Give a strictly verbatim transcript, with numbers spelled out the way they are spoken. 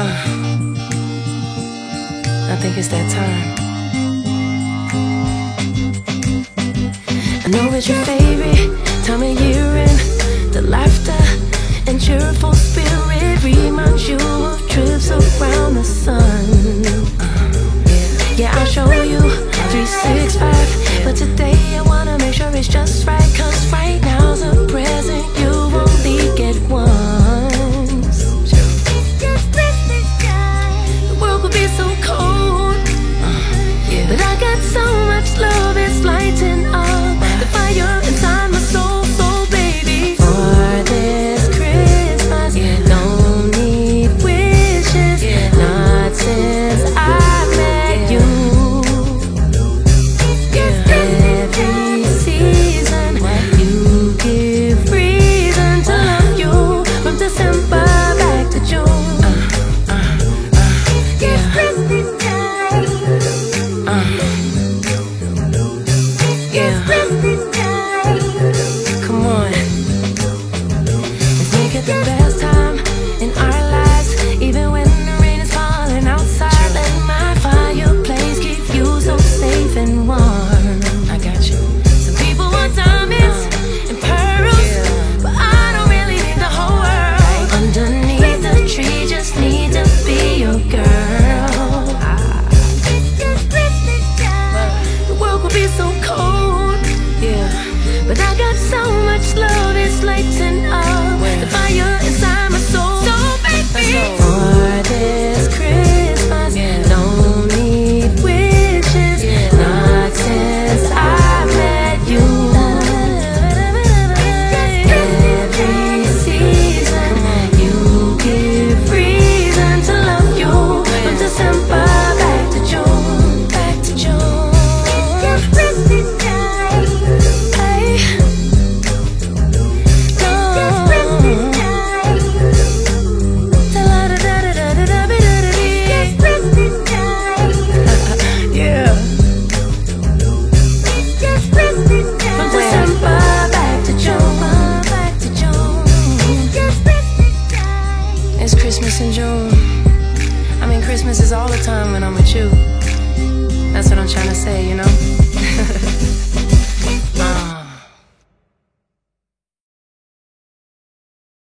I think it's that time. I know it's your favorite time of year, and the laughter and cheerful spirit reminds you of trips around the sun. Yeah, I'll show you three sixty-five, but today I wanna make sure it's just right, 'cause right now's a present you only get once. The world could be so cold, but I got so much love, it's lighting up the fire inside my soul. So baby, for this Christmas, don't need wishes, not since I met you. Every season you give reason to love you, from December back to June. uh, uh, uh, yeah. uh, yeah. Come on, let's make it the best time in our lives, even when the rain is falling outside. Let my fireplace keep you so safe and warm. I got you. Some people want diamonds and pearls, but I don't really need the whole world. Underneath the tree, just need to be your girl. The world could be so cold, yeah, but I got so much love, it's lighting up the fire inside my soul. So baby, for this Christmas, don't need wishes, not since I met you. Every season you give reason to love you, from December back to June, back to June. Hey, no. Yeah. From December back to June, back to June. It's Christmas in June. I mean, Christmas is all the time when I'm with you. That's what I'm trying to say, you know?